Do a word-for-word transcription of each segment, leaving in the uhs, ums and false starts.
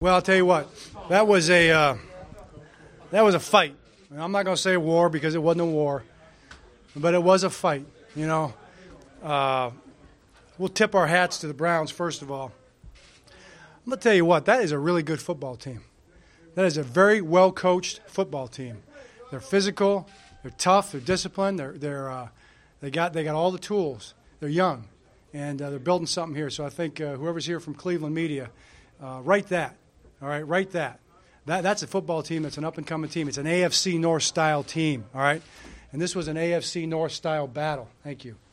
Well, I'll tell you what, that was a uh, that was a fight. I'm not going to say war because it wasn't a war, but it was a fight. You know, uh, we'll tip our hats to the Browns first of all. I'm going to tell you what, that is a really good football team. That is a very well coached football team. They're physical, they're tough, they're disciplined, they're they're uh, they got they got all the tools. They're young, and uh, they're building something here. So I think uh, whoever's here from Cleveland media, uh, write that. All right, write that. That that's a football team that's an up-and-coming team. It's an A F C North-style team, all right? And this was an A F C North-style battle. Thank you.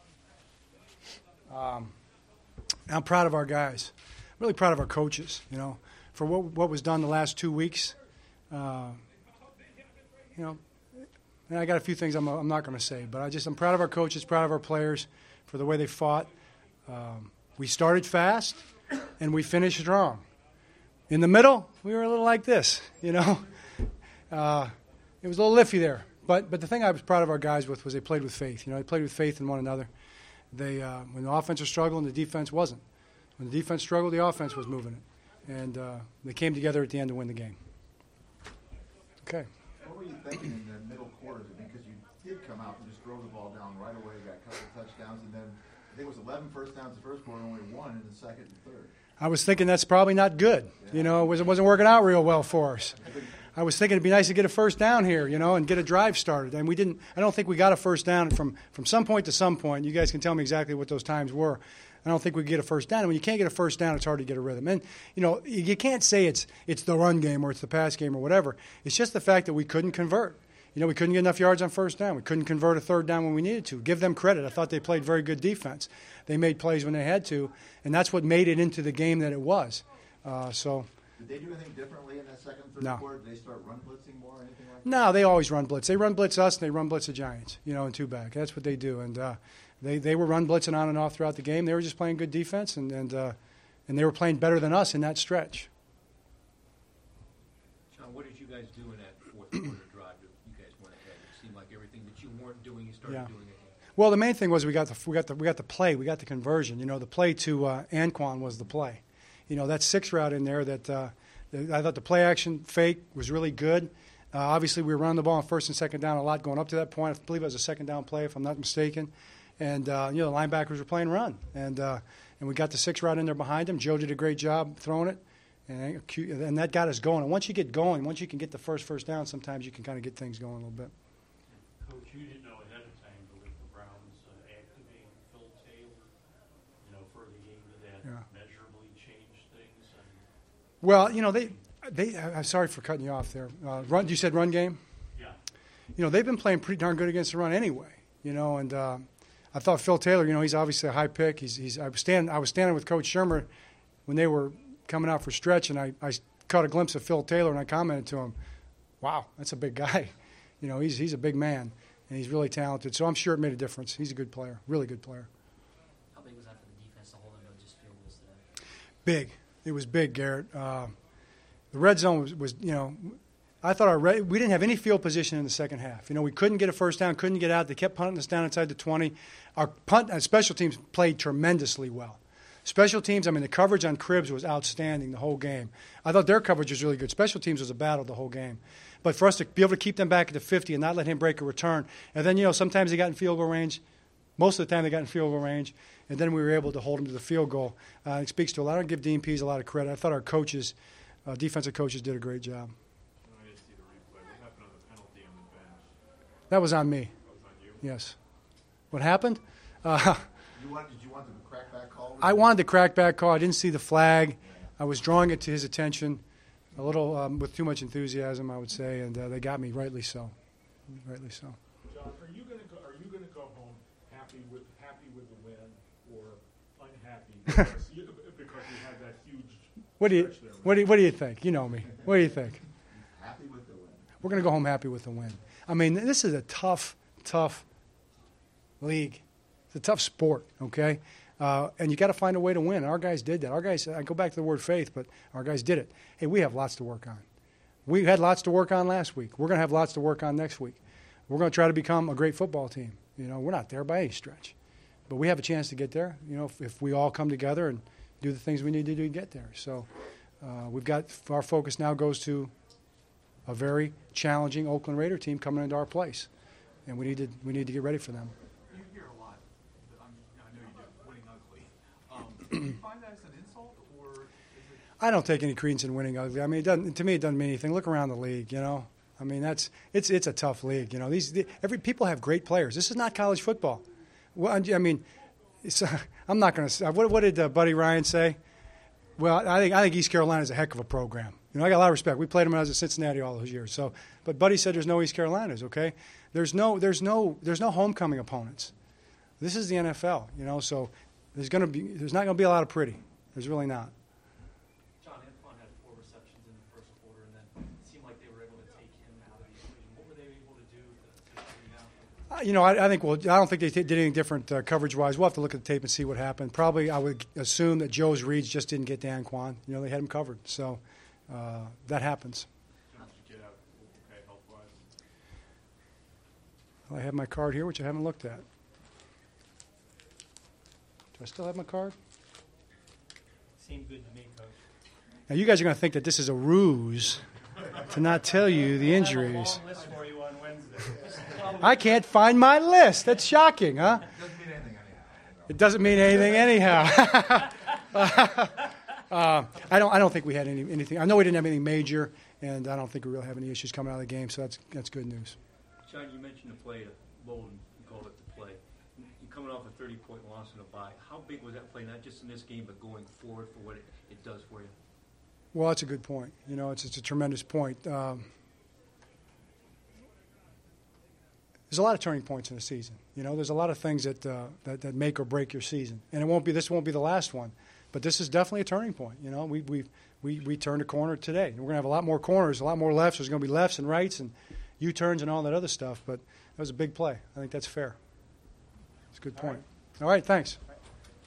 Um, I'm proud of our guys. I'm really proud of our coaches, you know, for what what was done the last two weeks. Uh, you know, and I got a few things I'm, I'm not going to say, but I just I'm proud of our coaches, proud of our players for the way they fought. Um, we started fast, and we finished strong. In the middle, we were a little like this, you know. Uh, it was a little iffy there. But but the thing I was proud of our guys with was they played with faith. You know, they played with faith in one another. They uh, when the offense was struggling, the defense wasn't. When the defense struggled, the offense was moving it. And uh, they came together at the end to win the game. Okay. What were you thinking in the middle quarters? Because you did come out and just throw the ball down right away, got a couple of touchdowns, and then I think it was eleven first downs the first quarter, only one in the second and third. I was thinking that's probably not good. You know, it, was, it wasn't working out real well for us. I was thinking it'd be nice to get a first down here, you know, and get a drive started. And we didn't. I don't think we got a first down from, from some point to some point. You guys can tell me exactly what those times were. I don't think we could get a first down. And when you can't get a first down, it's hard to get a rhythm. And, you know, you can't say it's it's the run game or it's the pass game or whatever. It's just the fact that we couldn't convert. You know, we couldn't get enough yards on first down. We couldn't convert a third down when we needed to. Give them credit. I thought they played very good defense. They made plays when they had to, and that's what made it into the game that it was. Uh, so. Did they do anything differently in that second, third No. quarter? Did they start run blitzing more or anything like that? No, they always run blitz. They run blitz us, and they run blitz the Giants, you know, in two-back. That's what they do. And uh, they, they were run blitzing on and off throughout the game. They were just playing good defense, and and, uh, and they were playing better than us in that stretch. John, what did you guys do in that fourth quarter drive that you guys went ahead? It seemed like everything that you weren't doing, you started Yeah. doing it. Well, the main thing was we got the we got the we got the play, we got the conversion. You know, the play to uh, Anquan was the play. You know, that six route in there that uh, I thought the play action fake was really good. Uh, obviously, we were running the ball on first and second down a lot going up to that point. I believe it was a second down play, if I'm not mistaken. And uh, you know, the linebackers were playing run, and uh, and we got the six route in there behind him. Joe did a great job throwing it, and and that got us going. And once you get going, once you can get the first first down, sometimes you can kind of get things going a little bit. Coach, you didn't know ahead of time, but with the Browns uh, activating Phil Taylor, you know, for the game, did that Yeah. measurably change things? And Well, you know, they they. I'm sorry for cutting you off there. Uh, run. You said run game. yeah, You know, they've been playing pretty darn good against the run anyway. You know, and uh, I thought Phil Taylor. You know, he's obviously a high pick. He's he's. I was standing. I was standing with Coach Shermer when they were coming out for stretch, and I, I caught a glimpse of Phil Taylor, and I commented to him, "Wow, that's a big guy." You know, he's he's a big man, and he's really talented. So I'm sure it made a difference. He's a good player, really good player. How big was that for the defense to hold them to just field goals today? Big. It was big, Garrett. Uh, the red zone was, was, you know, I thought our red, we didn't have any field position in the second half. You know, we couldn't get a first down, couldn't get out. They kept punting us down inside the twenty. Our punt and special teams played tremendously well. Special teams, I mean, the coverage on Cribbs was outstanding the whole game. I thought their coverage was really good. Special teams was a battle the whole game. But for us to be able to keep them back at the fifty and not let him break a return, and then, you know, sometimes they got in field goal range. Most of the time they got in field goal range, and then we were able to hold them to the field goal. Uh, it speaks to a lot. I give Dean Pease a lot of credit. I thought our coaches, uh, defensive coaches, did a great job. I didn't see the replay. What happened on the penalty on the bench? That was on me. That was on you? Yes. What happened? Uh, You want, did you want the crackback call? I wanted the crackback call. I didn't see the flag. I was drawing it to his attention, a little um, with too much enthusiasm, I would say, and uh, they got me, rightly so. Rightly so. John, are you going to go? Are you going to go home happy with happy with the win, or unhappy because you, because you had that huge? What do you stretch there, right? what do you, what do you think? You know me. What do you think? Happy with the win. We're going to go home happy with the win. I mean, this is a tough, tough league. It's a tough sport, okay? Uh, and you got to find a way to win. Our guys did that. Our guys, I go back to the word faith, but our guys did it. Hey, we have lots to work on. We had lots to work on last week. We're going to have lots to work on next week. We're going to try to become a great football team. You know, we're not there by any stretch, but we have a chance to get there. You know, if, if we all come together and do the things we need to do to get there. So, uh, we've got our focus now goes to a very challenging Oakland Raider team coming into our place, and we need to we need to get ready for them. You hear a lot. I'm, I know you do. Winning ugly. Um, do you find that as an insult, or is it? I don't take any credence in winning ugly. I mean, it doesn't, to me, it doesn't mean anything. Look around the league, you know. I mean, that's it's it's a tough league, you know. These the, every people have great players. This is not college football. Well, I mean, it's, uh, I'm not going to. What, what did uh, Buddy Ryan say? Well, I think I think East Carolina is a heck of a program. You know, I got a lot of respect. We played them when I was at Cincinnati all those years. So, but Buddy said there's no East Carolinas. Okay, there's no there's no there's no homecoming opponents. This is the N F L. You know, so there's going to be there's not going to be a lot of pretty. There's really not. John Antoine had four receptions in the first quarter, and then it seemed like they were able to take him out of the equation. What were they able to do to take him down? Uh, You know, I, I think well, I don't think they t- did anything different uh, coverage-wise. We'll have to look at the tape and see what happened. Probably, I would assume that Joe's reads just didn't get Dan Quan. You know, they had him covered, so uh, that happens. Did you get out okay health-wise? I have my card here, which I haven't looked at. Do I still have my card? Seemed good to me, Coach. Now, you guys are going to think that this is a ruse to not tell you the I injuries. have a long list for you on Wednesday. I can't find my list. That's shocking, huh? Doesn't mean anything anyhow. It doesn't mean anything anyhow. uh, I don't. I don't think we had any, anything. I know we didn't have anything major, and I don't think we really have any issues coming out of the game. So that's that's good news. John, you mentioned the play to Bolden, you called it the play. You're coming off a thirty-point loss in a bye. How big was that play, not just in this game, but going forward for what it, it does for you? Well, that's a good point. You know, it's it's a tremendous point. Um, there's a lot of turning points in the season. You know, there's a lot of things that, uh, that that make or break your season, and it won't be. This won't be the last one, but this is definitely a turning point. You know, we we we we turned a corner today. We're gonna have a lot more corners, a lot more lefts. There's gonna be lefts and rights and U-turns and all that other stuff. But that was a big play. I think that's fair. It's a good point. All right, thanks.